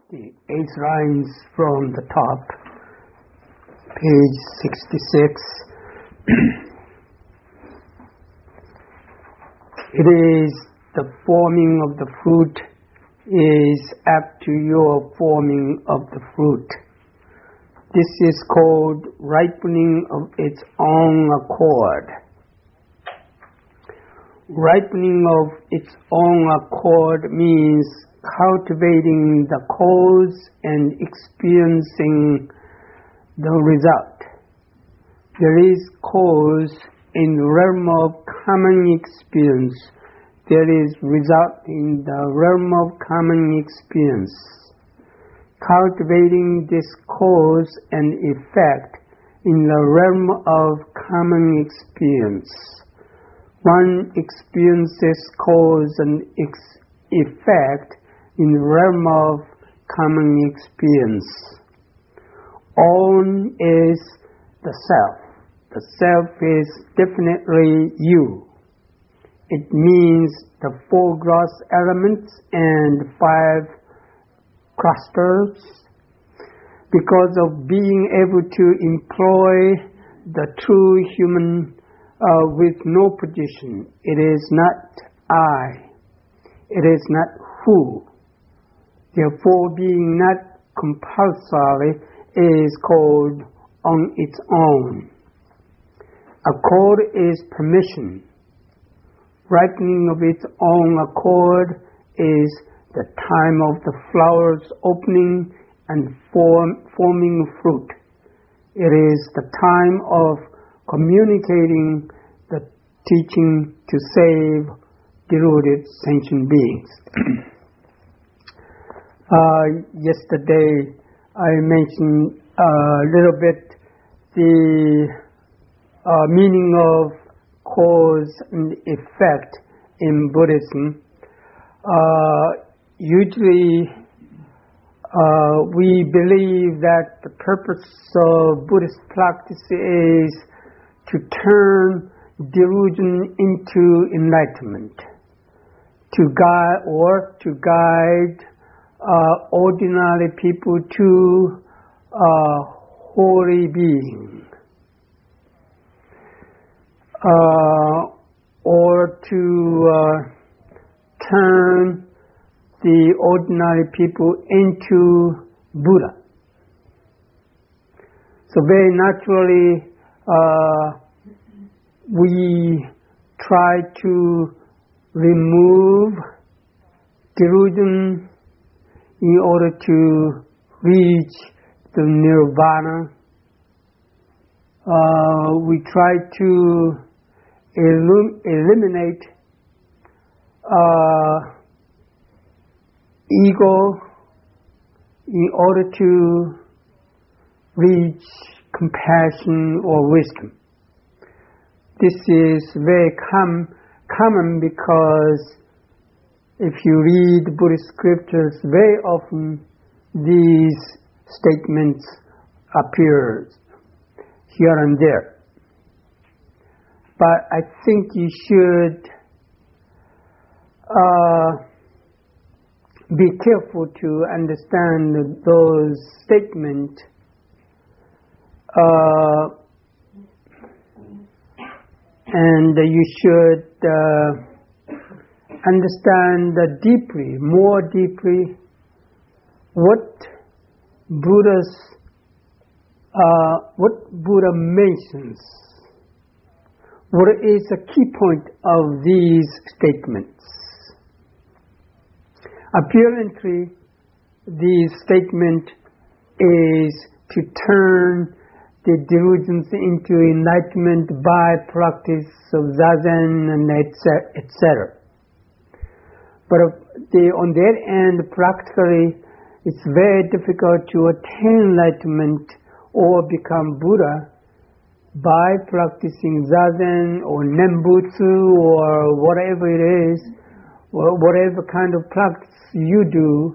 the 8 lines from the top, page 66. It is the forming of the fruit is apt to your forming of the fruit. This is called ripening of its own accord. Ripening of its own accord means cultivating the cause and experiencing the result. There is cause in the realm of common experience. There is result in the realm of common experience. Cultivating this cause and effect in the realm of common experience. One experiences cause and effect in the realm of common experience. Own is the self. The self is definitely you. It means the 4 gross elements and 5 clusters. Because of being able to employ the true human with no position, it is not I. It is not who. Therefore, being not compulsory is called on its own. Accord is permission. Ripening of its own accord is the time of the flowers opening and forming fruit. It is the time of communicating the teaching to save deluded sentient beings. Yesterday I mentioned a little bit the meaning of cause and effect in Buddhism. Usually we believe that the purpose of Buddhist practice is to turn delusion into enlightenment, to guide ordinary people to holy being, or to turn the ordinary people into Buddha. So very naturally, we try to remove delusion in order to reach the nirvana. We try to eliminate ego in order to reach compassion or wisdom. This is very common because if you read Buddhist scriptures, very often these statements appear here and there. But I think you should be careful to understand those statements and you should understand deeply, more deeply, what Buddha mentions. What is the key point of these statements? Apparently, the statement is to turn the delusions into enlightenment by practice of zazen and etc. But on that end, practically, it's very difficult to attain enlightenment or become Buddha by practicing zazen or nembutsu or whatever it is, or whatever kind of practice you do.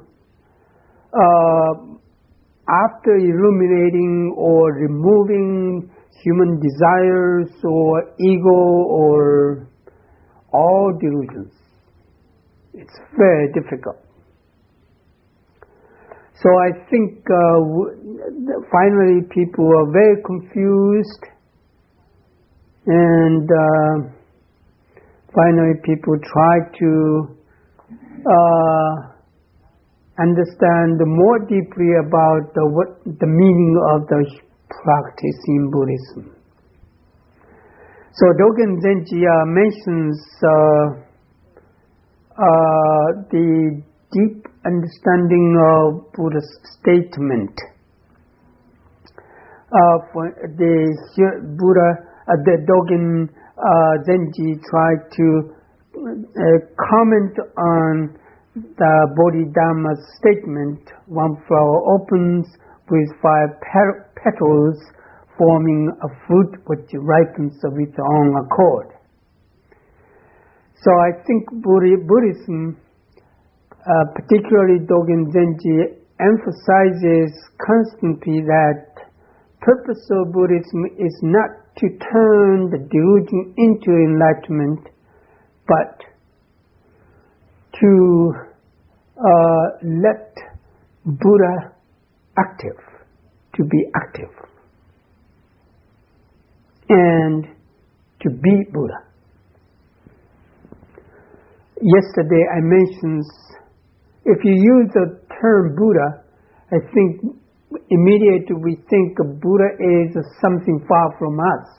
After illuminating or removing human desires or ego or all delusions, it's very difficult. So I think finally people are very confused, and finally people try to understand more deeply about what the meaning of the practice in Buddhism. So Dogen Zenji mentions the deep understanding of Buddha's statement. For the Dogen Zenji tried to comment on the Bodhidharma's statement, one flower opens with 5 petals, forming a fruit which ripens of its own accord. So I think Buddhism, particularly Dogen Zenji, emphasizes constantly that purpose of Buddhism is not to turn the delusion into enlightenment, but to let Buddha to be active, and to be Buddha. Yesterday I mentioned, if you use the term Buddha, I think immediately we think Buddha is something far from us.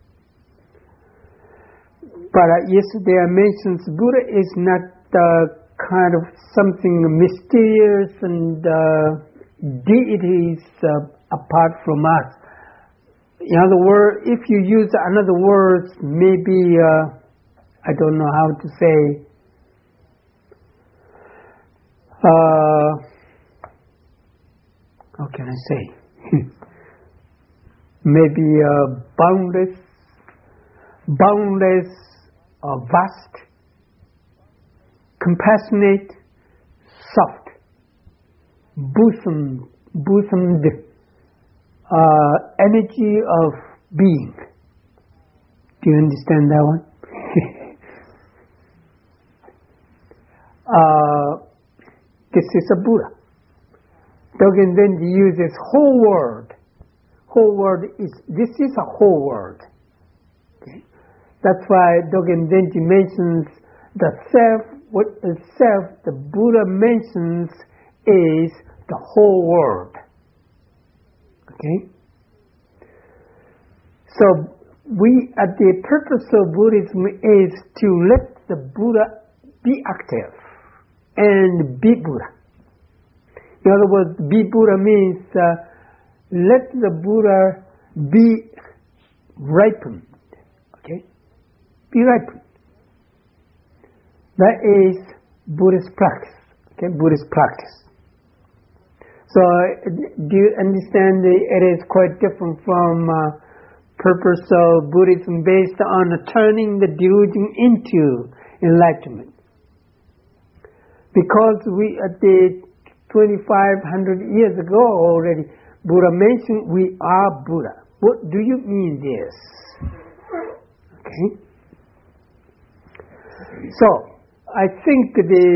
But yesterday I mentioned Buddha is not kind of something mysterious and deities apart from us. In other words, if you use another word, maybe, I don't know how to say, how can I say? Maybe boundless or vast, compassionate, soft, bosomed energy of being. Do you understand that one? This is a Buddha. Dogen Zenji uses whole word. This is a whole word. Okay? That's why Dogen Zenji mentions the self. What is self, the Buddha mentions is the whole world. Okay? So the purpose of Buddhism is to let the Buddha be active and be Buddha. In other words, be Buddha means let the Buddha be ripened. Okay? Be ripened. That is Buddhist practice. Okay? Buddhist practice. So do you understand it is quite different from purpose of Buddhism based on turning the delusion into enlightenment. Because we at the 2,500 years ago already, Buddha mentioned we are Buddha. What do you mean this? Okay. So I think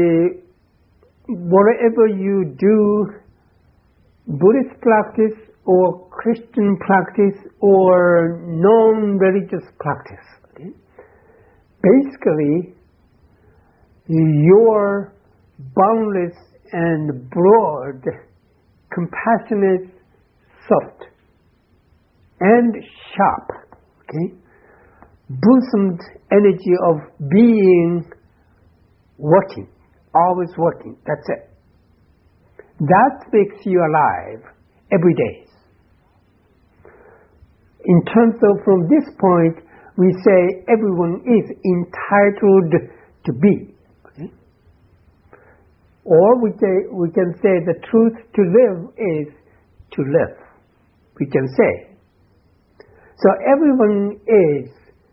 whatever you do, Buddhist practice or Christian practice or non-religious practice, okay? Basically, your boundless and broad, compassionate, soft, and sharp, okay, bosomed energy of being working, always working. That's it. That makes you alive every day. In terms of from this point, we say everyone is entitled to be. Okay? Or we can say the truth to live is to live. We can say. So everyone is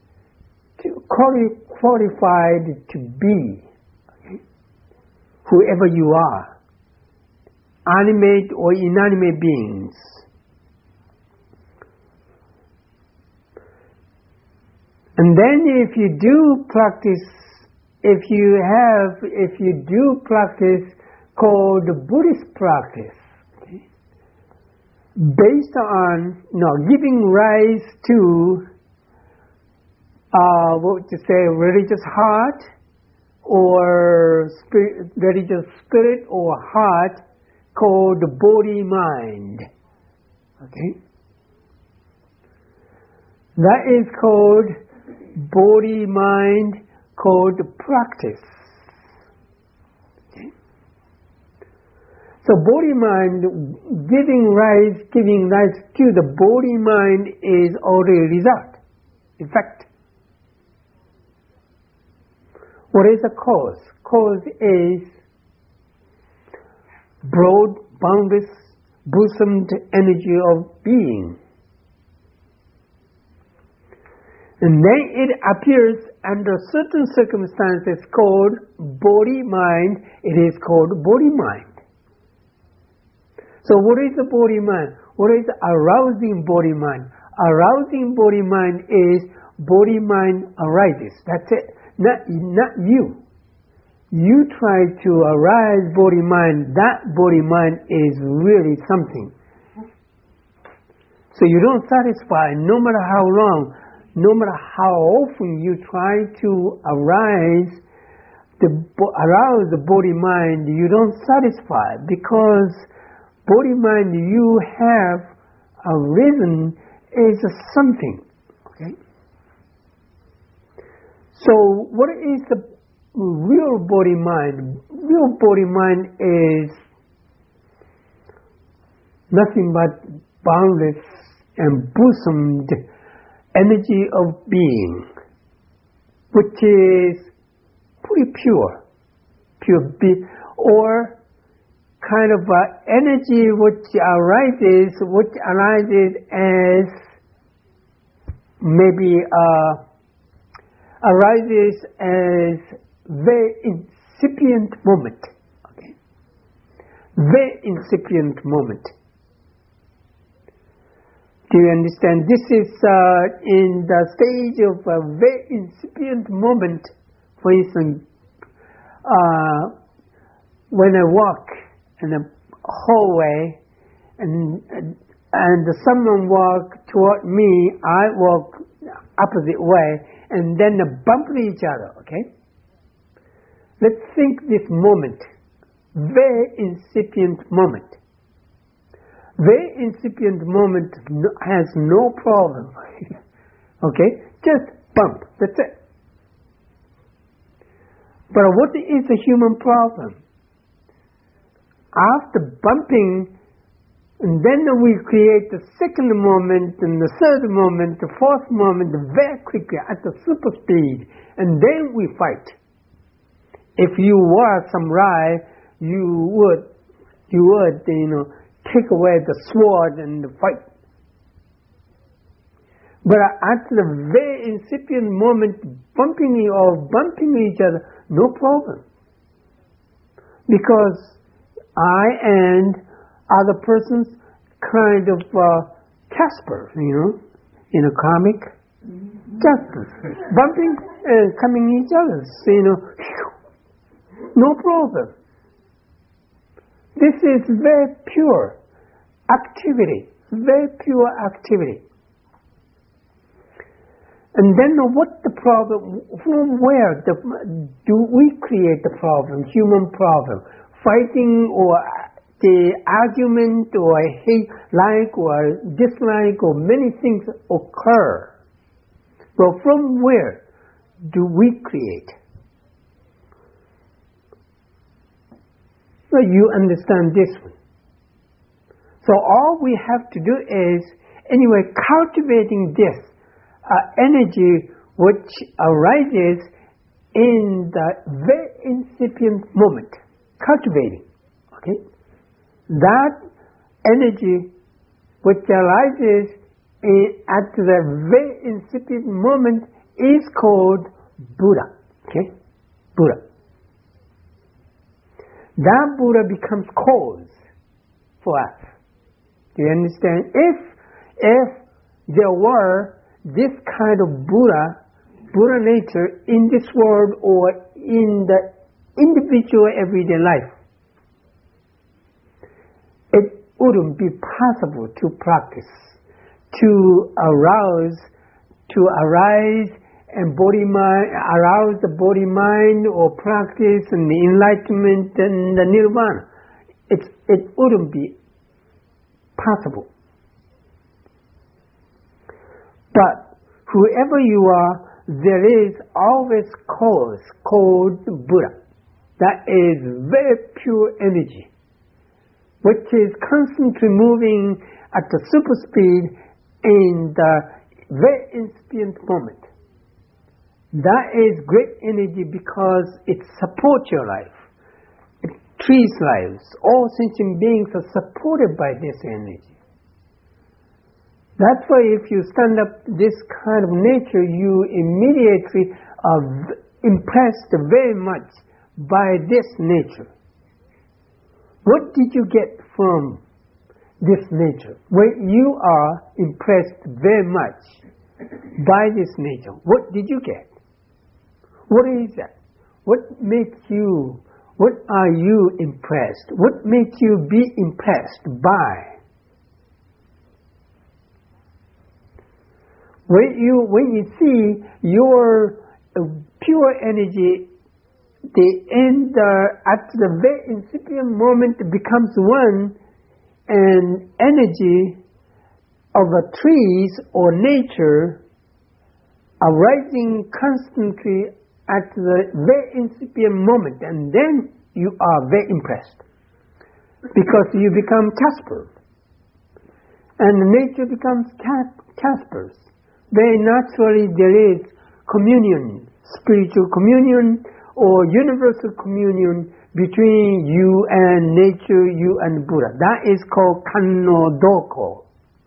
qualified to be. Okay? Whoever you are. Animate or inanimate beings. And then if you do practice called Buddhist practice, based on giving rise to what would you say, religious heart or religious spirit or heart called the body mind. Okay, that is called body mind, called practice. So body mind, giving rise to the body mind is already result, effect. What is the cause? Cause is broad, boundless, bosomed energy of being. And then it appears under certain circumstances called body mind. It is called body mind. So what is the body mind? What is arousing body mind? Arousing body mind is body mind arises. That's it. Not you. You try to arouse body mind. That body mind is really something. So you don't satisfy no matter how long, no matter how often you try to arouse the body mind, you don't satisfy, because body mind you have arisen is something. Okay? So what is the real body mind? Real body mind is nothing but boundless and bosomed energy of being, which is pretty pure or kind of energy which arises as maybe arises as very incipient moment. Okay, very incipient moment. Do you understand? This is in the stage of a very incipient moment. For instance, when I walk in a hallway and someone walk toward me, I walk opposite way, and then bump into each other. Okay. Let's think this moment, very incipient moment. Very incipient moment has no problem. Okay? Just bump. That's it. But what is the human problem? After bumping, and then we create the second moment, and the third moment, the fourth moment, very quickly at the super speed, and then we fight. If you were samurai, you would take away the sword and fight. But at the very incipient moment, bumping each other, no problem. Because I and other persons kind of Casper, in a comic. Casper. Bumping and coming each other, no problem. This is very pure activity, very pure activity. And then what the problem, from where do we create the problem, human problem? Fighting or the argument or hate, like or dislike or many things occur. Well, from where do we create? So you understand this one. So all we have to do is, anyway, cultivating this energy which arises in the very incipient moment. Cultivating. Okay? That energy which arises at the very incipient moment is called Buddha. Okay? Buddha. That Buddha becomes cause for us. Do you understand? If there were this kind of Buddha nature in this world or in the individual everyday life, it wouldn't be possible to practice, to arouse and arouse the body mind, or practice and the enlightenment and the nirvana. It wouldn't be possible. But whoever you are, there is always cause called Buddha. That is very pure energy, which is constantly moving at the super speed in the very incipient moment. That is great energy because it supports your life. It trees lives. All sentient beings are supported by this energy. That's why if you stand up this kind of nature, you immediately are impressed very much by this nature. What did you get from this nature? When you are impressed very much by this nature, what did you get? What is that? What are you impressed? What makes you be impressed by? When you see your pure energy, at the very incipient moment becomes one, and energy of the trees or nature arising constantly at the very incipient moment, and then you are very impressed because you become Casper, and nature becomes Caspers. Very naturally there is communion, spiritual communion or universal communion between you and nature, you and Buddha. That is called Kanno Doko.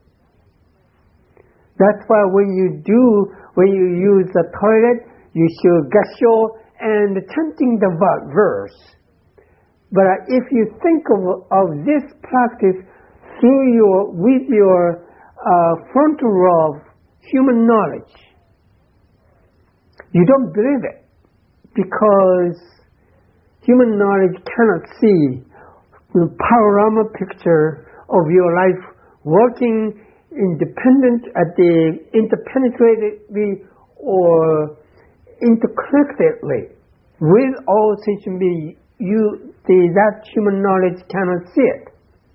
That's why when you use the toilet, you should gasho and chanting the verse. But if you think of this practice with your frontal lobe, human knowledge, you don't believe it, because human knowledge cannot see the panorama picture of your life working interpenetratedly or interconnectedly with all sentient beings. That human knowledge cannot see it.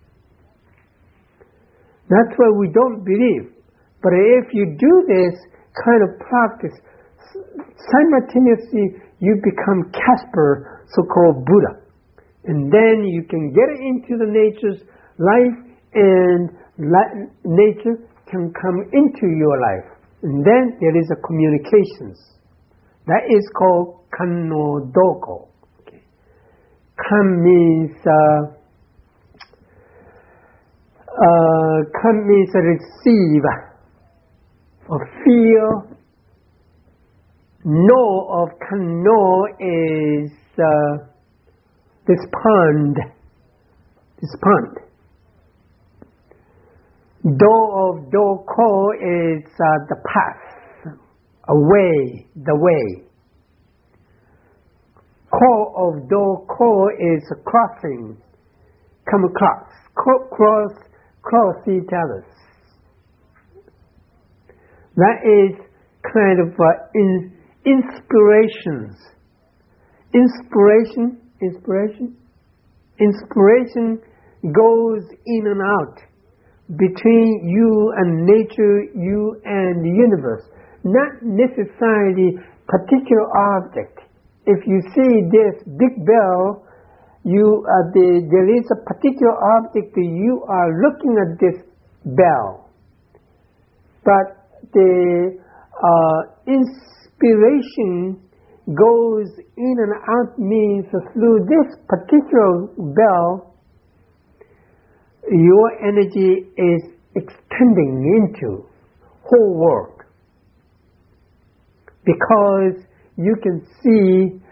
That's why we don't believe. But if you do this kind of practice, simultaneously you become Casper, so-called Buddha. And then you can get into the nature's life, and nature can come into your life. And then there is a communications. That is called Kanno Doko. Okay. Kan means receive or feel. No of Kanno is despond. Do of Doko is the path, away, the way. Ko of Doko is crossing, come across, cross each other. That is kind of inspirations. Inspiration goes in and out between you and nature, you and the universe. Not necessarily particular object. If you see this big bell, there is a particular object that you are looking at this bell. But the inspiration goes in and out, means through this particular bell, your energy is extending into whole world. Because you can see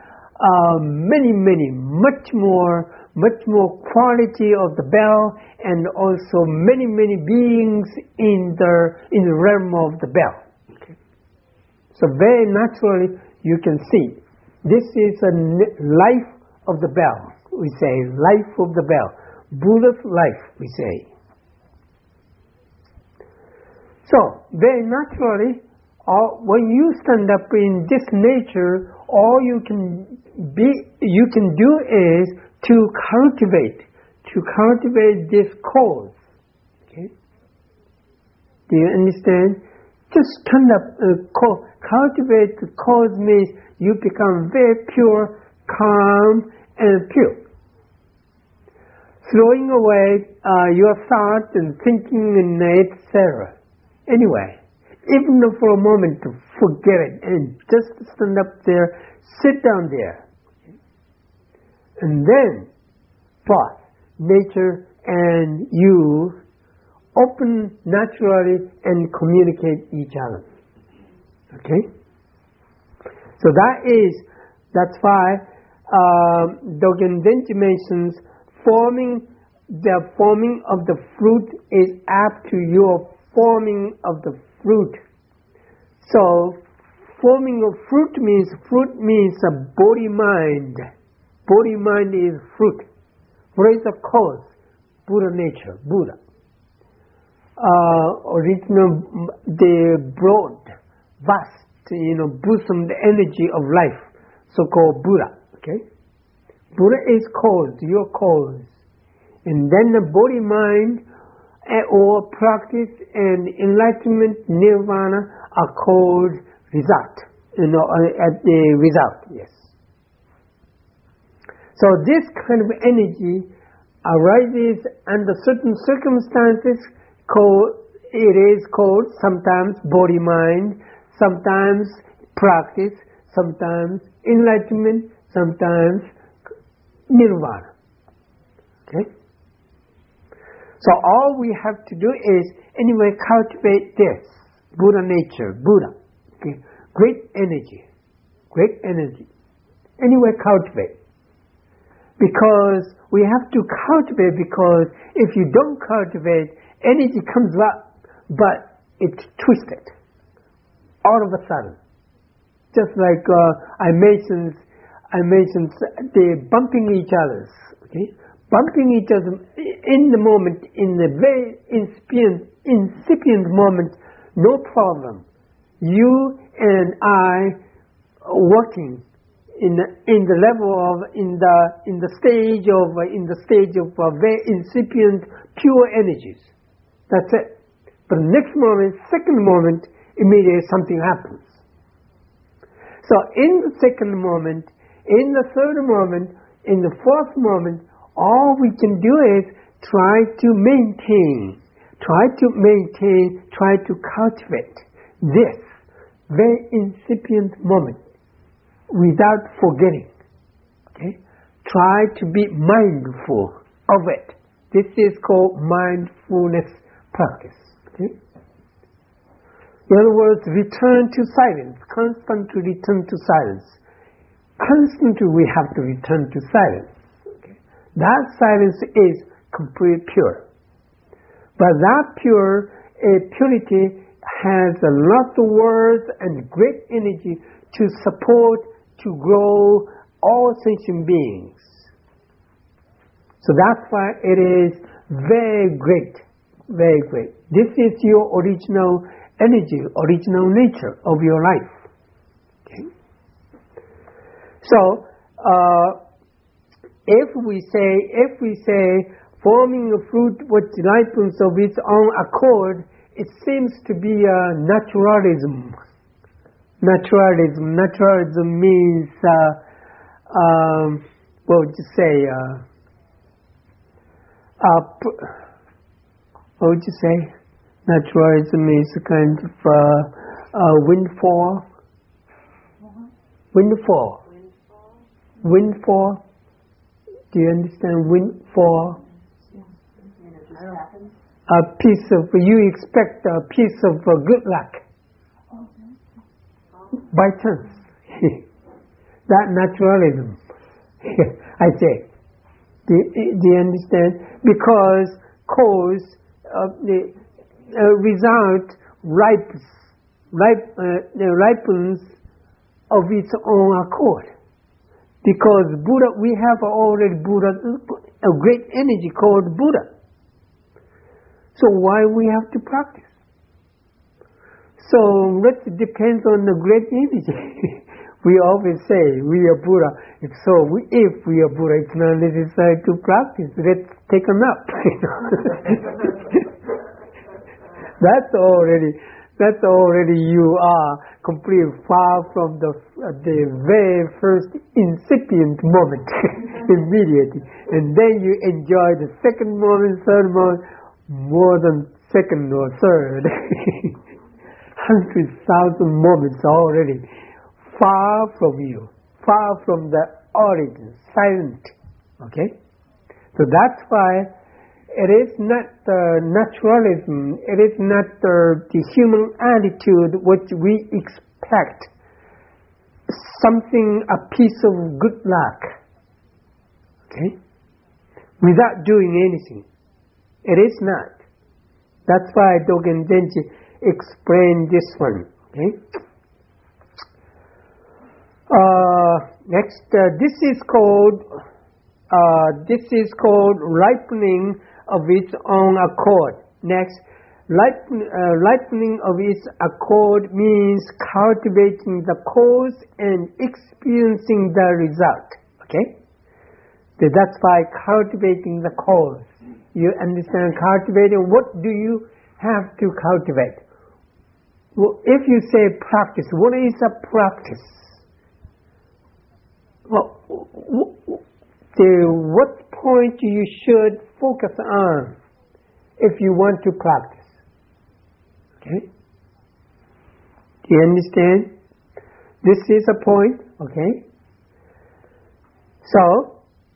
much more quality of the bell, and also many beings in the realm of the bell. Okay. So very naturally you can see this is a life of the bell. We say life of the bell, Buddha's life. We say So, very naturally, when you stand up in this nature, all you can do is to cultivate this cause. Okay? Do you understand? Just stand up, cultivate the cause means you become very pure, calm, and pure. Throwing away your thoughts and thinking and etc. Anyway, even for a moment, forget it and just stand up there, sit down there. And then, both nature and you open naturally and communicate each other. Okay? So that's why Dogen Zenji mentions the forming of the fruit is apt to your forming of the fruit. So, forming of fruit means a body-mind. Body-mind is fruit. What is the cause? Buddha nature, Buddha. Original, the broad, vast, bosom, the energy of life, so-called Buddha. Okay? Buddha is cause, your cause. And then the body-mind or practice and enlightenment, nirvana are called result. At the result, yes. So this kind of energy arises under certain circumstances. It is called sometimes body-mind, sometimes practice, sometimes enlightenment, sometimes nirvana. Okay? So all we have to do is, anyway, cultivate this Buddha nature, Buddha. Okay? Great energy. Anyway, cultivate. Because we have to cultivate, because if you don't cultivate, energy comes up, but it's twisted all of a sudden. Just like I mentioned the bumping each other. Okay? Bumping each other in the moment, in the very incipient moment, no problem. You and I working in the level of in the stage of very incipient pure energies. That's it. But next moment, second moment, immediately something happens. So in the second moment, in the third moment, in the fourth moment, all we can do is try to maintain, try to cultivate this very incipient moment without forgetting. Okay? Try to be mindful of it. This is called mindfulness practice. Okay? In other words, return to silence. Constantly return to silence. Constantly we have to return to silence. Okay? That silence is completely pure. But that purity has a lot of words and great energy to support, to grow all sentient beings. So that's why it is very great, very great. This is your original energy, original nature of your life. Okay? So, if we say forming a fruit which ripens of its own accord, it seems to be a naturalism. Naturalism means, what would you say? What would you say? Naturalism is a kind of windfall. Windfall. Do you understand windfall? A piece of, you expect a piece of good luck. By chance. That naturalism. I say. Do you understand? Because cause, the result ripens of its own accord. Because Buddha, we have already Buddha, a great energy called Buddha. So why we have to practice? So that depends on the great energy. We always say we are Buddha. If we are Buddha, it's not necessary to practice. Let's take a nap. That's already you are completely far from the very first incipient moment immediately, and then you enjoy the second moment, third moment, more than second or third. 100,000 moments already far from you, far from the origin, silent. Okay? So that's why it is not naturalism, it is not the human attitude which we expect something, a piece of good luck. Okay? Without doing anything. It is not. That's why Dogen Zenji explained this one. Okay? Next, this is called ripening of its own accord. Next, ripening of its accord means cultivating the cause and experiencing the result. Okay? So that's why cultivating the cause. You understand cultivating? What do you have to cultivate? Well, if you say practice, what is a practice? Well, what point you should focus on if you want to practice? Okay? Do you understand? This is a point, okay? So,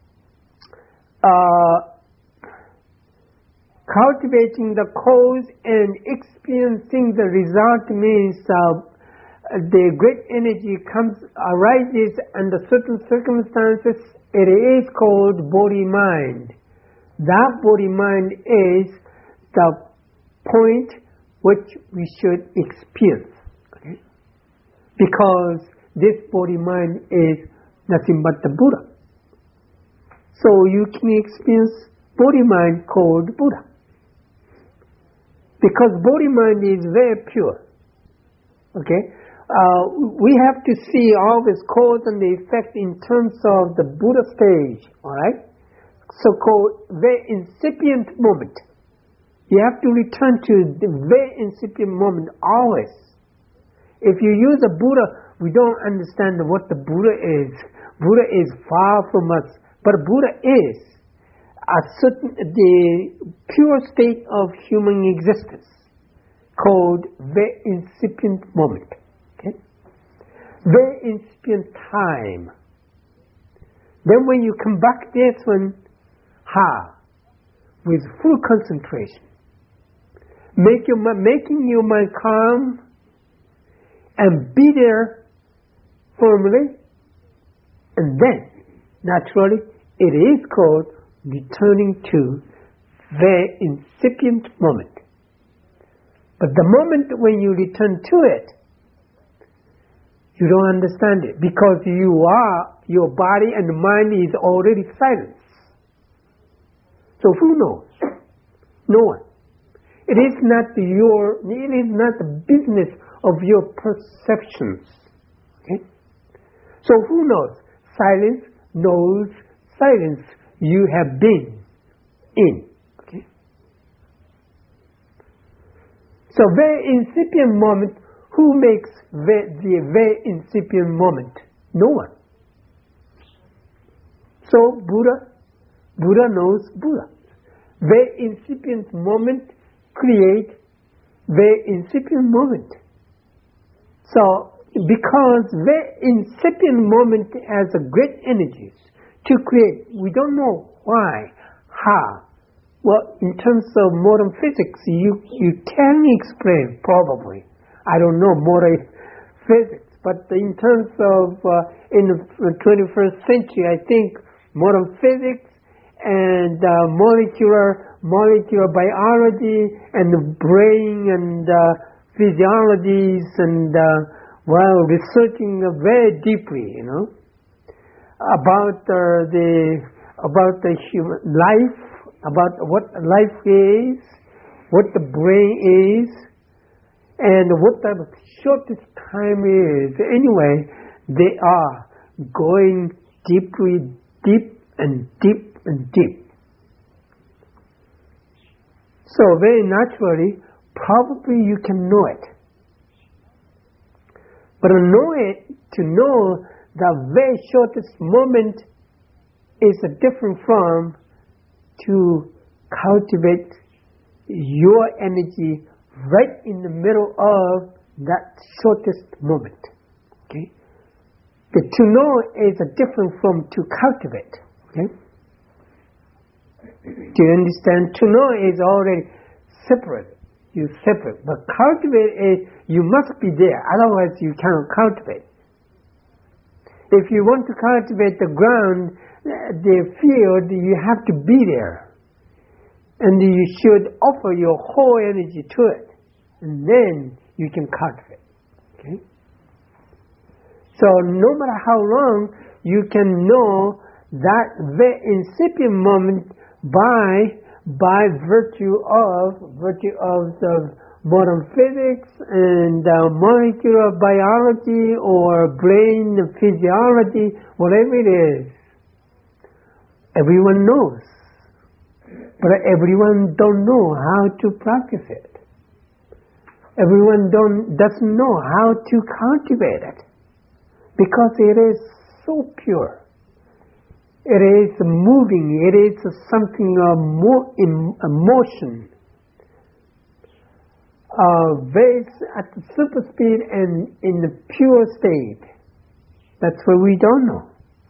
cultivating the cause and experiencing the result means the great energy arises under certain circumstances. It is called body-mind. That body-mind is the point which we should experience. Okay? Because this body-mind is nothing but the Buddha. So you can experience body-mind called Buddha. Because body-mind is very pure. Okay? We have to see always cause and the effect in terms of the Buddha stage, alright? So-called very incipient moment. You have to return to the very incipient moment always. If you use a Buddha, we don't understand what the Buddha is. Buddha is far from us, but Buddha is the pure state of human existence called very incipient moment. Very incipient time. Then when you come back this one, with full concentration, making your mind calm and be there firmly, and then naturally it is called returning to very incipient moment. But the moment when you return to it, you don't understand it because your body and mind is already silent. So who knows? No one. It is not the business of your perceptions. Okay? So who knows? Silence knows silence you have been in. Okay? So very incipient moment. Who makes the very incipient moment? No one. So Buddha knows Buddha. Very incipient moment create very incipient moment. So because very incipient moment has a great energies to create, we don't know why, how. Well, in terms of modern physics, you can explain probably. I don't know modern physics, but in terms of in the 21st century, I think modern physics and molecular biology and the brain and physiologies and researching very deeply, about the human life, about what life is, what the brain is. and what the shortest time is. Anyway, they are going deep and deep. So very naturally, probably you can know it. But to know the very shortest moment is different from to cultivate your energy right in the middle of that shortest moment. Okay? The to know is different from to cultivate. Okay? Do you understand? To know is already separate. You separate. But cultivate is you must be there. Otherwise you cannot cultivate. If you want to cultivate the ground, the field, you have to be there. And you should offer your whole energy to it. And then you can cultivate. Okay? So no matter how long, you can know that very incipient moment by virtue of the modern physics and molecular biology or brain physiology, whatever it is. Everyone knows. But everyone don't know how to practice it. Everyone doesn't know how to cultivate it. Because it is so pure. It is moving. It is something in motion. Very at the super speed and in the pure state. That's what we don't know.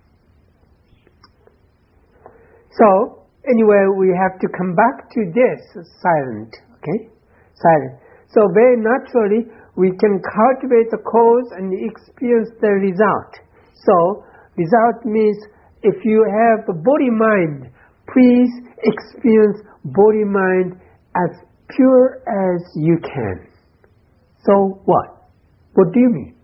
So, anyway, we have to come back to this silent. Okay? Silent. So very naturally, we can cultivate the cause and experience the result. So, result means if you have a body-mind, please experience body-mind as pure as you can. So what? What do you mean?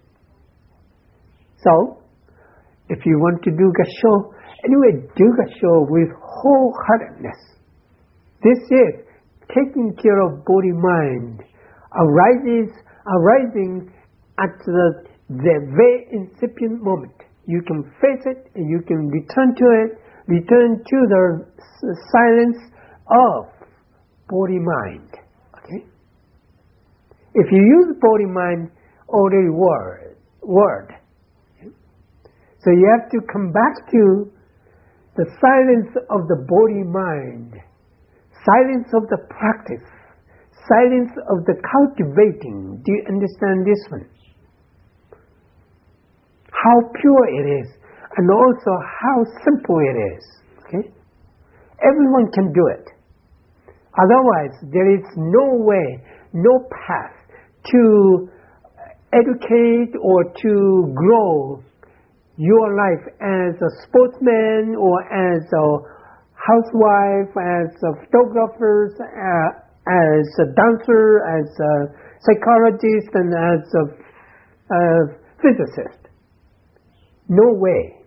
So, if you want to do Gassho, anyway, do Gassho with wholeheartedness. This is taking care of body-mind, arising at the very incipient moment. You can face it and you can return to the silence of body-mind. Okay? If you use body-mind, already word. Okay? So you have to come back to the silence of the body-mind, silence of the practice, silence of the cultivating. Do you understand this one? How pure it is, and also how simple it is. Okay? Everyone can do it. Otherwise, there is no way, no path to educate or to grow your life as a sportsman or as a housewife, as a photographer, as a dancer, as a psychologist, and as a physicist. No way.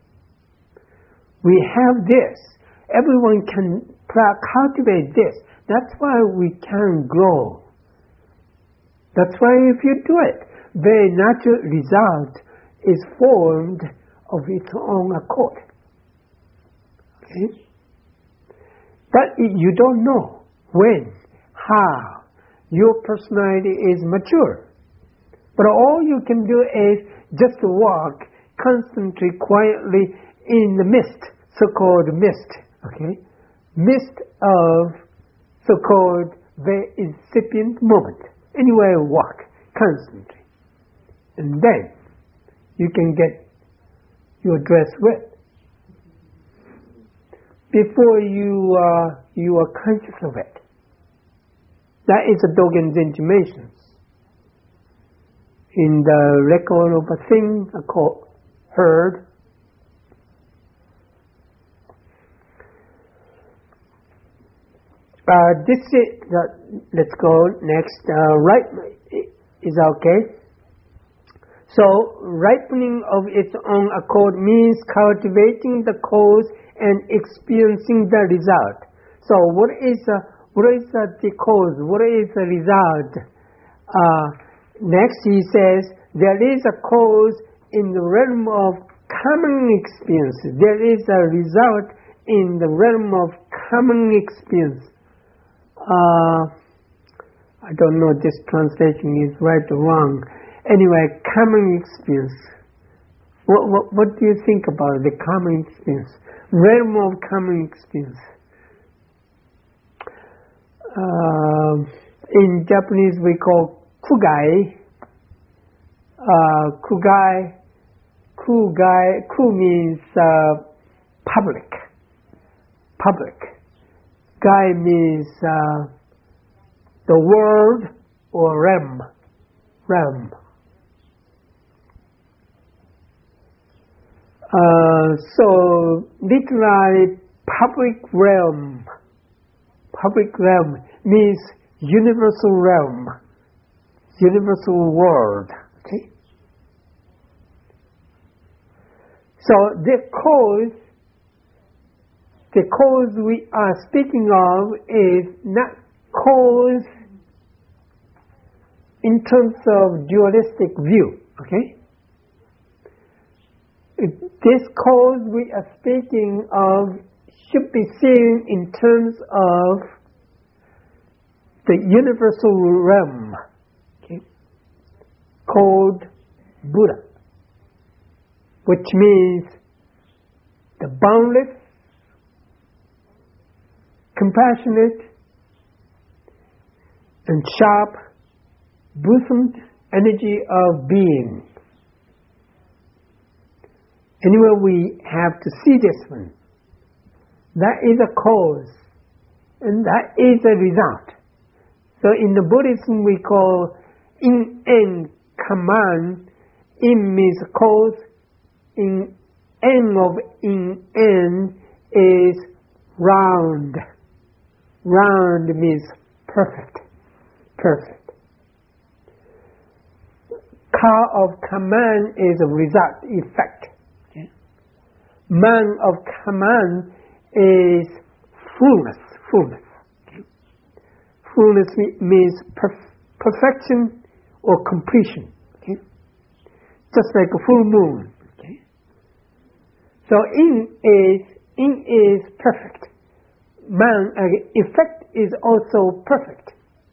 We have this. Everyone can cultivate this. That's why we can grow. That's why if you do it, very natural result is formed of its own accord. Okay? But you don't know when, how your personality is mature. But all you can do is just walk constantly, quietly in the mist, so-called mist. Okay? Mist of so-called very incipient moment. Anyway, walk constantly. And then you can get your dress wet. Before you are conscious of it. That is a Dogen's intimations. In the record of a thing heard, this is, let's go next. Right is okay. So, ripening of its own accord means cultivating the cause and experiencing the result. So, what is the cause? What is the result? Next he says, there is a cause in the realm of common experience. There is a result in the realm of common experience. I don't know if this translation is right or wrong. Anyway, common experience. What do you think about the common experience? Realm of common experience. In Japanese we call kugai. Ku means public. Gai means the world or realm. So literally public realm means universal realm, universal world. Okay. So the cause we are speaking of is not cause in terms of dualistic view. Okay. This cause we are speaking of should be seen in terms of the universal realm, okay, called Buddha, which means the boundless, compassionate, and sharp, bosomed energy of being. Anyway, we have to see this one. That is a cause, and that is a result. So in the Buddhism we call in-en kaman. In means cause, in-en of in-en is round. Round means perfect. Ka of kaman is a result, effect. Man of kaman is fullness. Fullness means perfection or completion. Okay? Just like a full moon. Okay? So in is perfect. Man, effect is also perfect.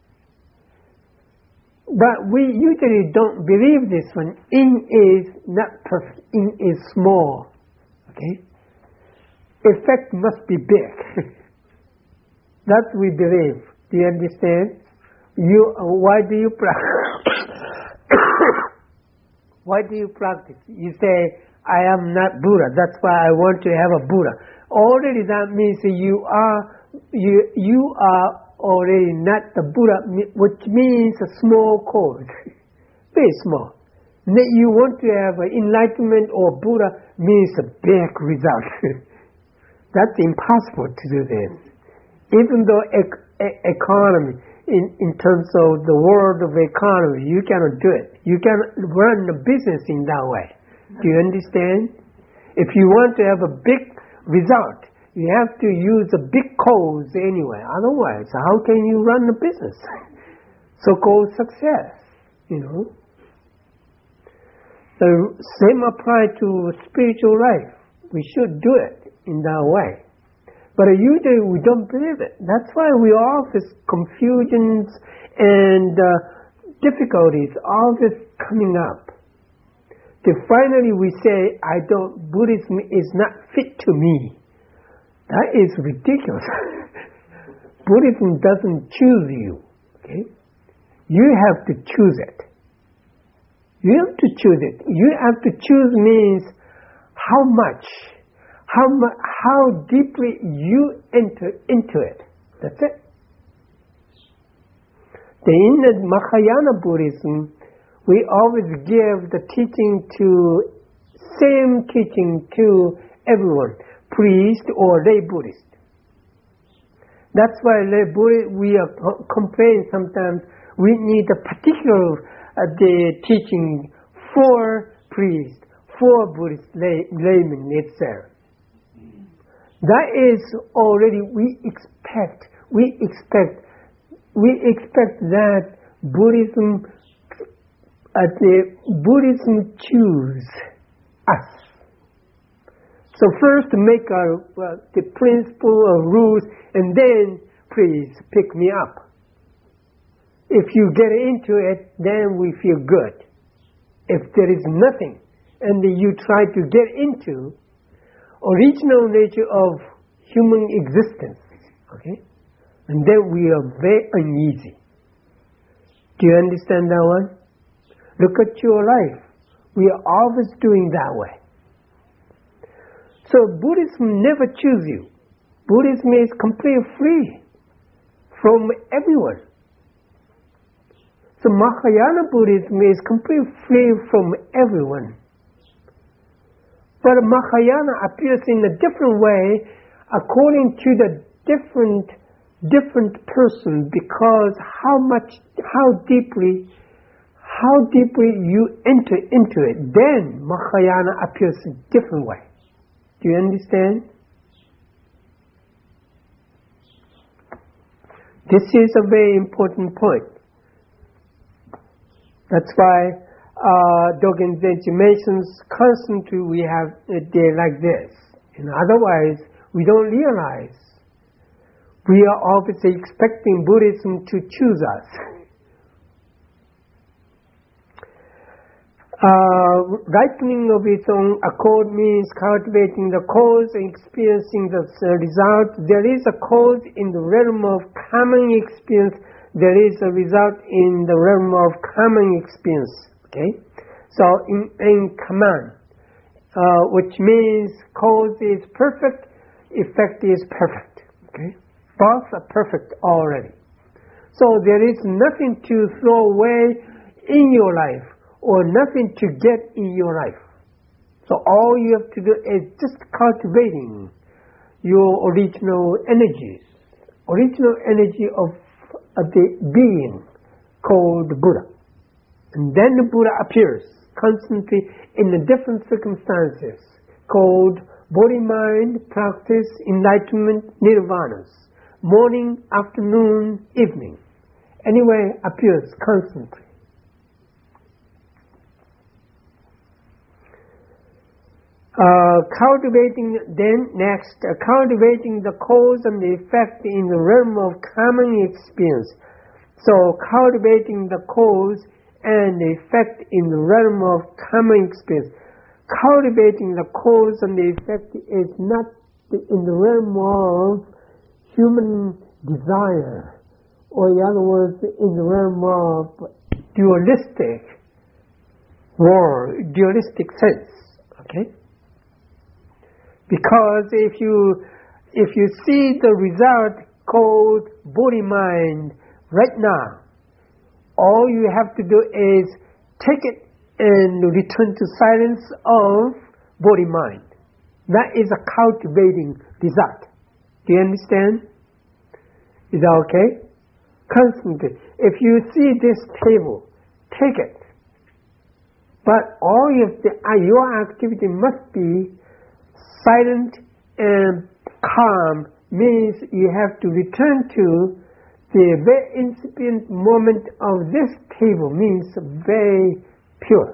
But we usually don't believe this one. In is not perfect. In is small. Okay? Effect must be big. That we believe. Do you understand? Why do you practice? Why do you practice? You say, I am not Buddha. That's why I want to have a Buddha. Already that means you are already not the Buddha, which means a small cause. Very small. You want to have enlightenment or Buddha means a big result. That's impossible to do this. Even though economy, in terms of the world of economy, you cannot do it. You cannot run a business in that way. Do you understand? If you want to have a big result, you have to use a big cause anyway. Otherwise, how can you run a business? So-called success, you know. The same apply to spiritual life. We should do it in that way. But usually we don't believe it. That's why we all face confusions and difficulties, all this coming up. Till finally we say, Buddhism is not fit to me. That is ridiculous. Buddhism doesn't choose you. Okay? You have to choose it. You have to choose it. You have to choose means how much, how deeply you enter into it. That's it. In the Mahayana Buddhism, we always give the same teaching to everyone, priest or lay Buddhist. That's why lay Buddhist, we complain sometimes we need a particular teaching for priest, for Buddhist laymen, etc. That is already we expect that Buddhism choose us. So first make the principle of rules, and then please pick me up. If you get into it, then we feel good. If there is nothing, and you try to get into original nature of human existence, okay, and then we are very uneasy. Do you understand that one? Look at your life. We are always doing that way. So Buddhism never chooses you. Buddhism is completely free from everyone. So Mahayana Buddhism is completely free from everyone. But Mahayana appears in a different way according to the different person, because how deeply you enter into it, then Mahayana appears in a different way. Do you understand? This is a very important point. That's why Dogen Zenji mentions constantly we have a day like this. And otherwise, we don't realize we are obviously expecting Buddhism to choose us. Ripening of its own accord means cultivating the cause and experiencing the result. There is a cause in the realm of common experience. There is a result in the realm of common experience. Okay, so in command, which means cause is perfect, effect is perfect. Okay, both are perfect already. So there is nothing to throw away in your life, or nothing to get in your life. So all you have to do is just cultivating your original energies, original energy of the being called Buddha. And then the Buddha appears constantly in the different circumstances called body, mind, practice, enlightenment, nirvanas. Morning, afternoon, evening. Anyway, appears constantly. Cultivating the cause and the effect in the realm of common experience. So cultivating the cause and the effect in the realm of common experience. Cultivating the cause and the effect is not in the realm of human desire, or in other words, in the realm of dualistic world, dualistic sense. Okay? Because if you see the result called body-mind right now, all you have to do is take it and return to silence of body-mind. That is a cultivating result. Do you understand? Is that okay? Constantly. If you see this table, take it. But all your activity must be silent and calm, means you have to return to the very incipient moment of this table, means very pure.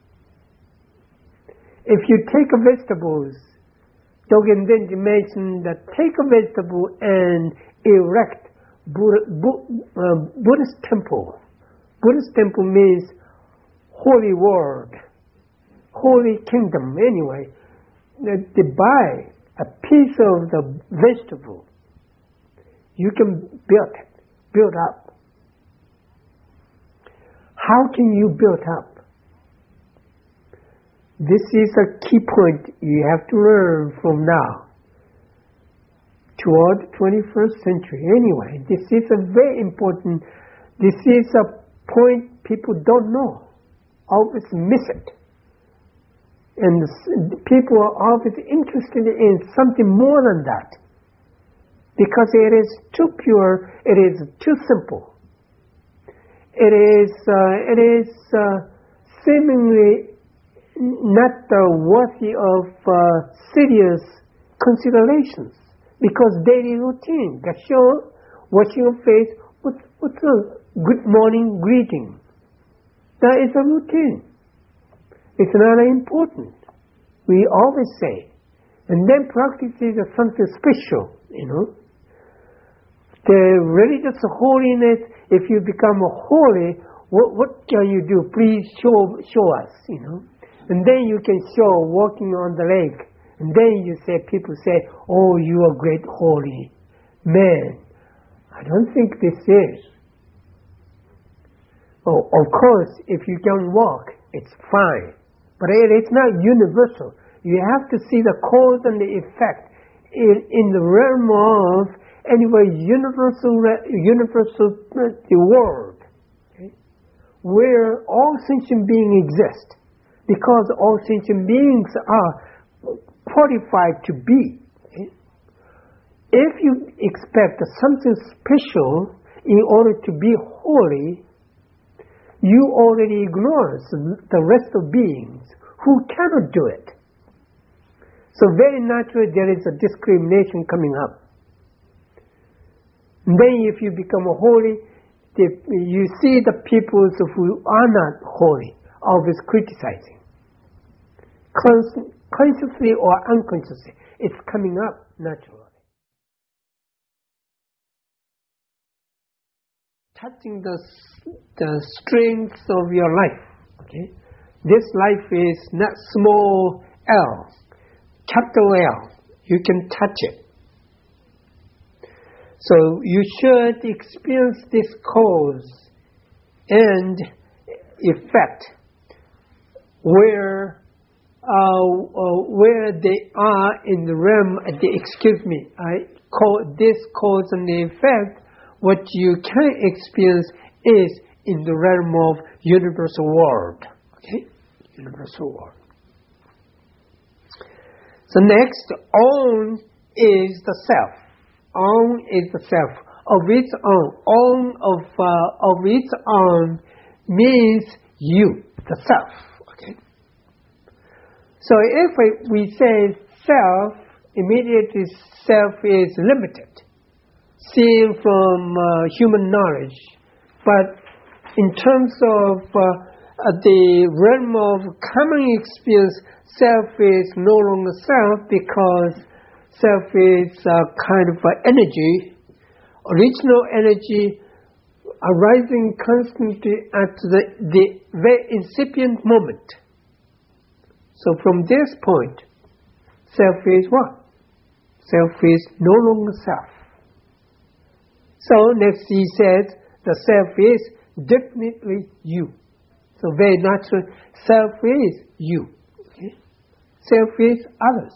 If you take a vegetables, Dogen Zenji mentioned that take a vegetable and erect Buddhist temple. Buddhist temple means holy world, holy kingdom anyway. They buy a piece of the vegetable, you can build up. How can you build up? This is a key point you have to learn from now toward the 21st century. Anyway, this is a very important, this is a point people don't know, always miss it. And people are always interested in something more than that, because it is too pure, it is too simple. It is seemingly not worthy of serious considerations, because daily routine, gasho, washing your face, what's good morning greeting. That is a routine. It's not important. We always say. And then practice is something special, The religious holiness, if you become holy, what can you do? Please show us, And then you can show walking on the lake. And then people say, oh, you are great holy man. I don't think this is. Oh, of course, if you can walk, it's fine. But it's not universal. You have to see the cause and the effect in the realm of universal the world, okay? Where all sentient beings exist, because all sentient beings are qualified to be. Okay? If you expect something special in order to be holy, you already ignore the rest of beings who cannot do it. So very naturally there is a discrimination coming up. And then if you become holy, you see the people who are not holy, always criticizing. Consciously or unconsciously, it's coming up naturally. Touching the strength of your life. Okay? This life is not small L, capital L. You can touch it. So you should experience this cause and effect where they are in the realm. I call this cause and effect. What you can experience is in the realm of universal world. Okay, universal world. So next, own is the self. Own is the self of its own. Own of its own means you, the self. Okay. So if we say self, immediately self is limited, seen from human knowledge. But in terms of the realm of common experience, self is no longer self, because self is a kind of energy, original energy arising constantly at the very incipient moment. So from this point, self is what? Self is no longer self. So next he says, the self is definitely you. So very natural, self is you. Okay? Self is others.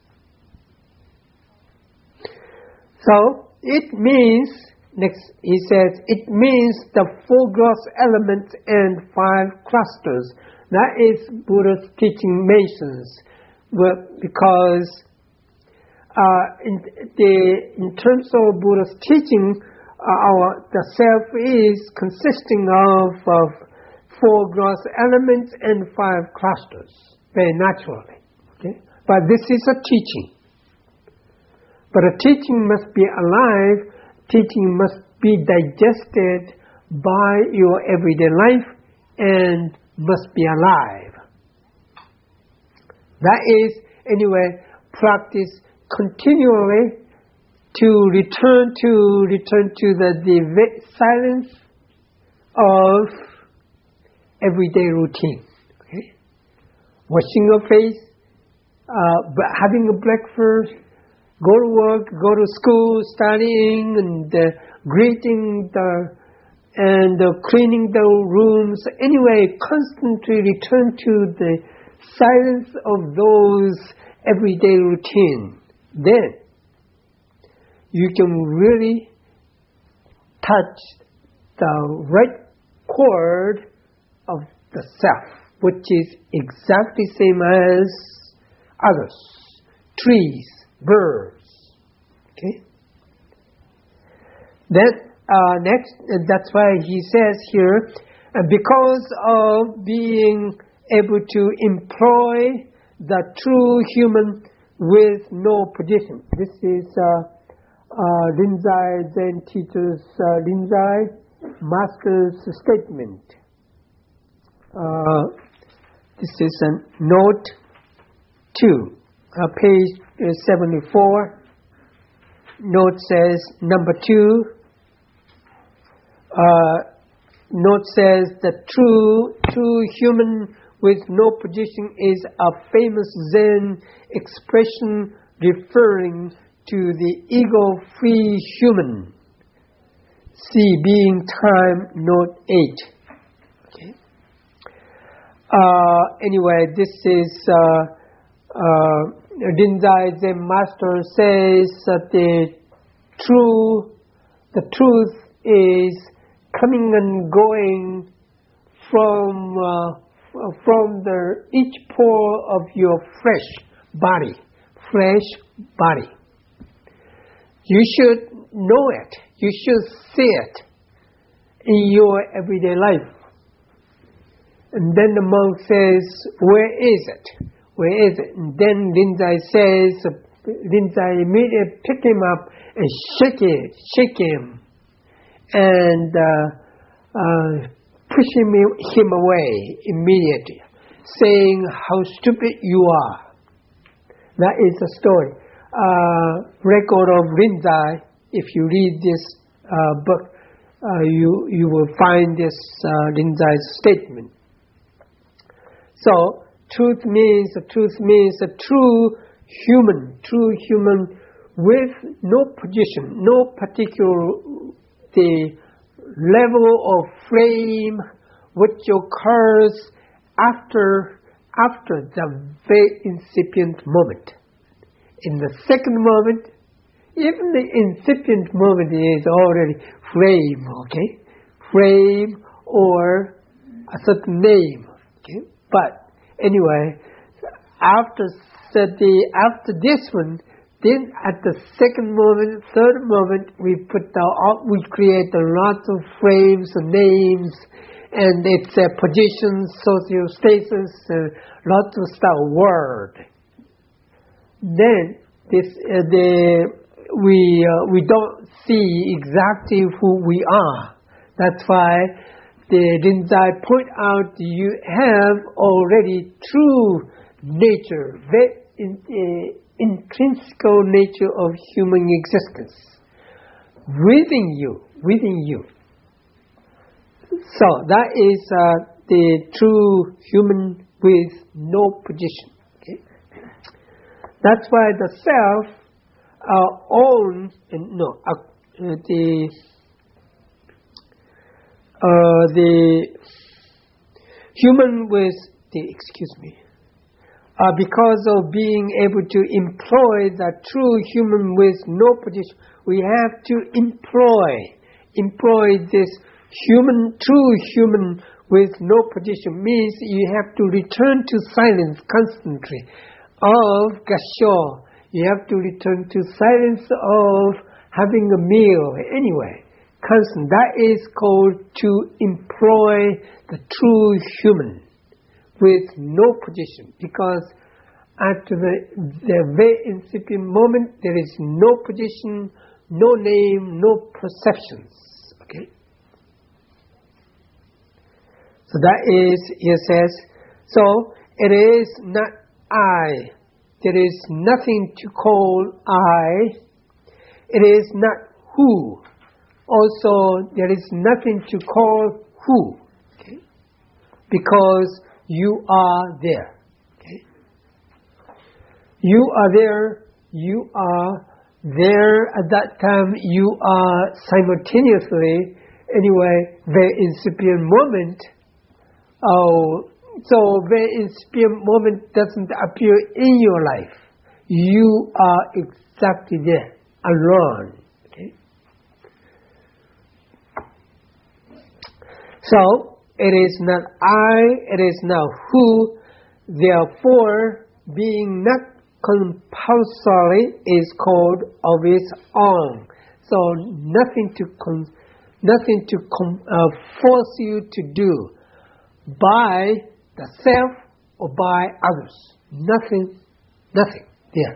So it means, next he says, it means the 4 gross elements and 5 clusters. That is Buddha's teaching mentions. Because in terms of Buddha's teaching, the self is consisting of 4 gross elements and 5 clusters, very naturally. Okay? But this is a teaching. But a teaching must be alive, teaching must be digested by your everyday life and must be alive. That is, anyway, practice continually to return to the silence of everyday routine. Okay? Washing your face, having a breakfast, go to work, go to school, studying, and greeting and cleaning the rooms. Anyway, constantly return to the silence of those everyday routine. Then you can really touch the right chord of the self, which is exactly same as others, trees, birds. Okay. Then next, that's why he says here, because of being able to employ the true human with no position. This is Rinzai Zen teacher's Rinzai. Master's statement. This is a note 2, page 74. Note says, number 2, note says the true human with no position is a famous Zen expression referring to the ego-free human. See being time, note 8. Okay. Anyway, this is Rinzai Zen Master says that the truth is coming and going from each pore of your flesh body. You should know it. You should see it in your everyday life. And then the monk says, where is it? Where is it? And then Rinzai immediately pick him up and shake him, and push him away immediately, saying how stupid you are. That is the story. Record of Rinzai. If you read this book, you will find this Rinzai's statement. So, truth means a true human with no position, no particular the level of frame which occurs after the very incipient moment. In the second moment, even the incipient moment is already frame, okay? Frame or a certain name, okay? But anyway, after this one, then at the second moment, third moment, we create a lot of frames and names, and it's a position, sociostatus, lots of stuff, word. Then we don't see exactly who we are. That's why the Rinzai point out you have already true nature, very intrinsic nature of human existence within you. So that is the true human with no position. Okay? That's why the self, the human with because of being able to employ the true human with no position, we have to employ this true human with no position. Means you have to return to silence constantly of Gasho. You have to return to silence of having a meal anyway. Constant. That is called to employ the true human with no position, because at the very incipient moment there is no position, no name, no perceptions. Okay. So that is, he says, so it is not I. There is nothing to call I. It is not who. Also, there is nothing to call who. Okay? Because you are there. Okay? You are there. You are there at that time. You are simultaneously, anyway, very incipient moment. So very incipient moment doesn't appear in your life. You are exactly there, alone. Okay? So it is not I, it is not who. Therefore, being not compulsory is called of its own. So nothing to force you to do by the self or by others. Nothing there.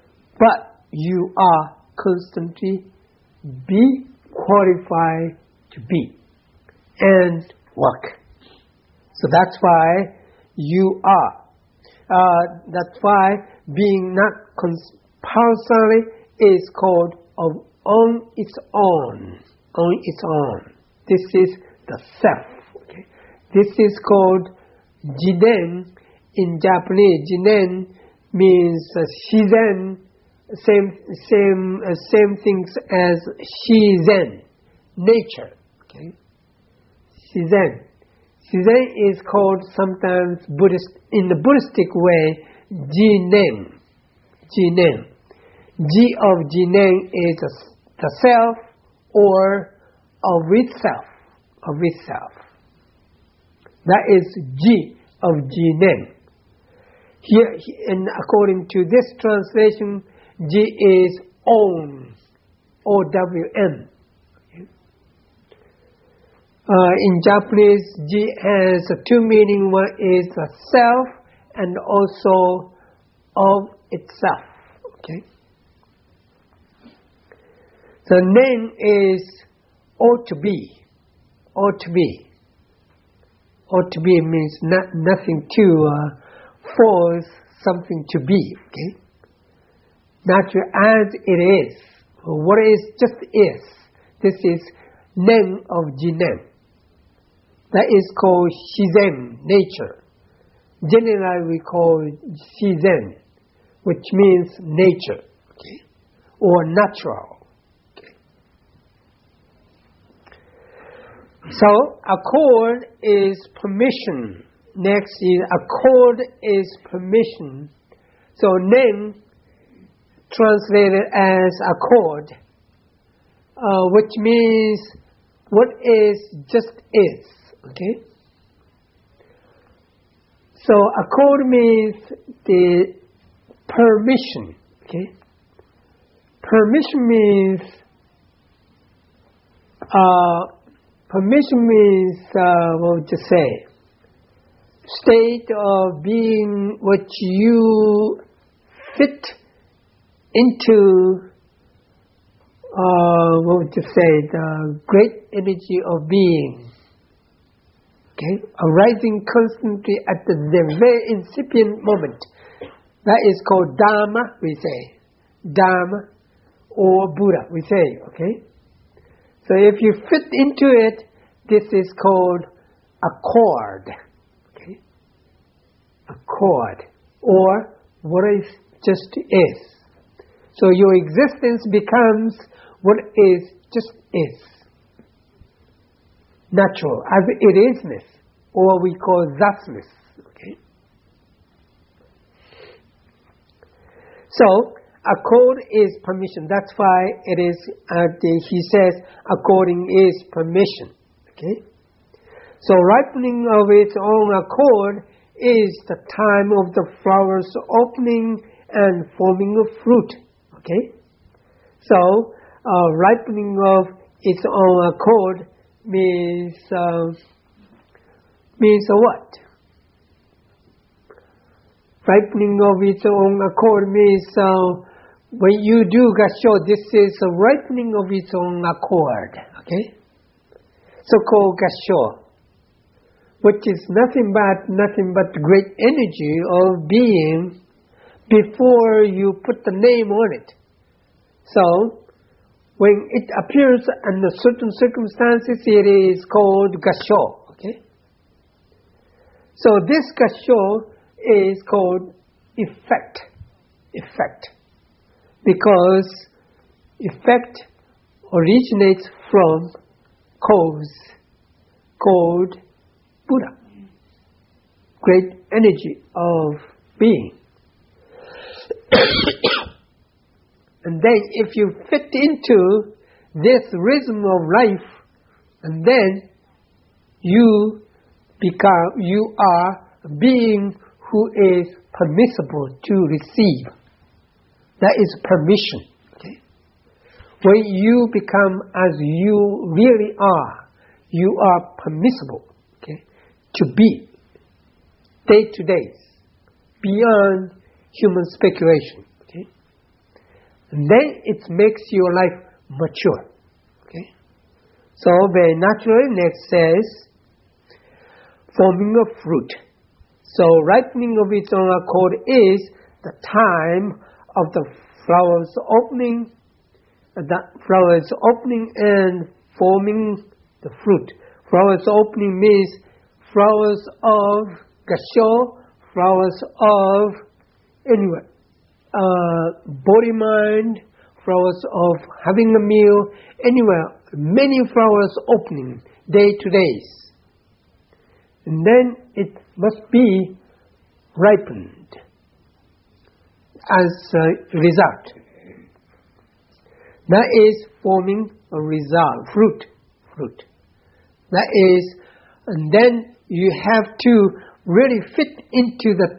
But you are constantly be qualified to be and work. So that's why you are. That's why being not compulsory is called on its own. On its own. This is the self. Okay? This is called jinen. In Japanese, jinen means shizen, same things as shizen, nature. Okay? Shizen. Shizen is called sometimes Buddhist, in the Buddhistic way, jinen. Jinen. Ji of jinen is the self or of itself. Of itself. That is ji of jinen. Here, and according to this translation, ji is own. O-W-N. In Japanese, ji has two meanings. One is the self and also of itself. Okay. The name is ought to be. Ought to be. Ought to be means nothing to force something to be. Okay. Natural as it is. What is just is. This is nen of jinen. That is called shizen, nature. Generally we call it shizen, which means nature, okay? Or natural. Okay? So accord is permission. Next is accord is permission. So nen translated as accord, which means what is just is. Okay. So accord means the permission. Okay. Permission means what would you say? State of being what you fit into. What would you say? The great energy of being. Okay, arising constantly at the very incipient moment. That is called Dharma, we say. Dharma or Buddha, we say. Okay. So if you fit into it, this is called accord. Okay. Accord, or what is just is. So your existence becomes what is just is. Natural, as it isness, or we call thusness. Okay. So accord is permission. That's why it is. He says, according is permission. Okay. So ripening of its own accord is the time of the flowers opening and forming of fruit. Okay. So ripening of its own accord means what? Ripening of its own accord means when you do gassho, this is a ripening of its own accord. Okay, so called gassho, which is nothing but great energy of being before you put the name on it. So when it appears under certain circumstances, it is called gassho. Okay. So this gassho is called effect. Effect. Because effect originates from cause called Buddha. Great energy of being. And then if you fit into this rhythm of life, and then you are a being who is permissible to receive. That is permission. Okay? When you become as you really are, you are permissible, okay, to be day to day, beyond human speculation. And then it makes your life mature. Okay? So very naturally, next says, forming of fruit. So ripening of its own accord is the time of the flowers opening, and forming the fruit. Flowers opening means flowers of gasho, flowers of body mind, flowers of having a meal, many flowers opening day to days. And then it must be ripened as a result. That is forming a result, fruit. That is, and then you have to really fit into the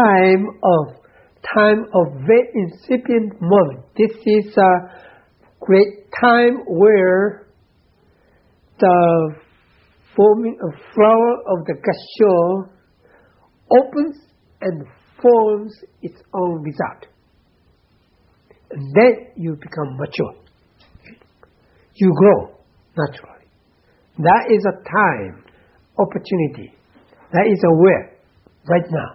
time of very incipient moment. This is a great time where the forming a flower of the gasho opens and forms its own result. And then you become mature. You grow naturally. That is a time, opportunity. That is aware right now.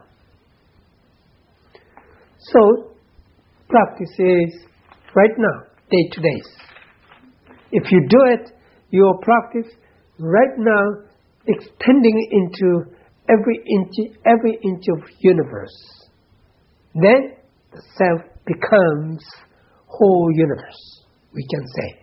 So, practice is right now, day to day. If you do it, your practice right now extending into every inch of universe. Then the self becomes whole universe, we can say.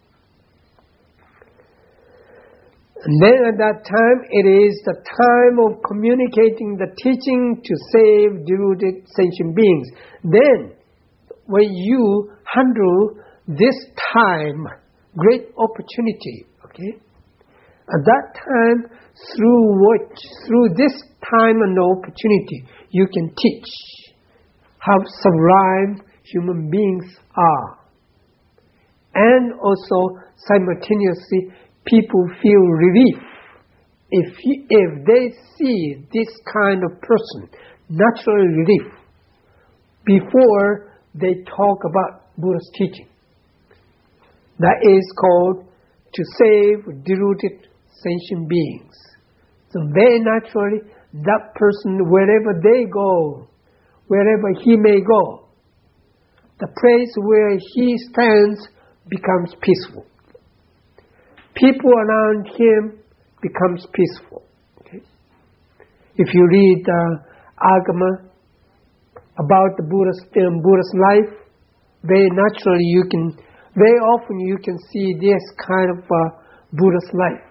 And then at that time, it is the time of communicating the teaching to save deluded sentient beings. Then, when you handle this time, great opportunity, at that time, through this time and opportunity, you can teach how sublime human beings are. And also, simultaneously, people feel relief if they see this kind of person, natural relief, before they talk about Buddha's teaching. That is called to save deluded sentient beings. So very naturally, that person, wherever they go, wherever he may go, the place where he stands becomes peaceful. People around him becomes peaceful. If you read Agama about the Buddha's life, very naturally very often you can see this kind of Buddha's life.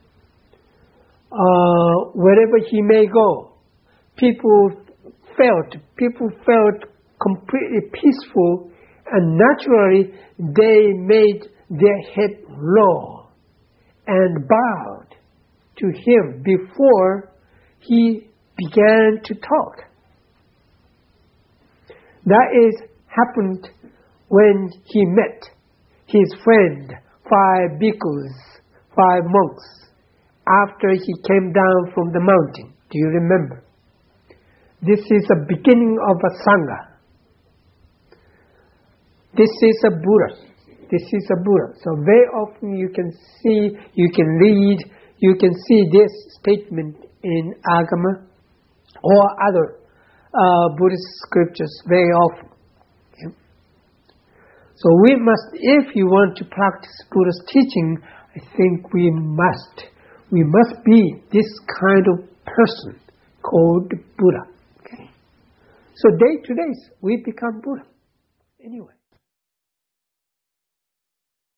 Wherever he may go, people felt completely peaceful, and naturally they made their head low and bowed to him before he began to talk. That happened when he met his friend, 5 bhikkhus, 5 monks, after he came down from the mountain. Do you remember? This is the beginning of a Sangha. This is a Buddha. This is a Buddha. So very often you can read, you can see this statement in Agama or other Buddhist scriptures very often. So we must, if you want to practice Buddha's teaching, I think we must be this kind of person called Buddha. So day to day we become Buddha. Anyway.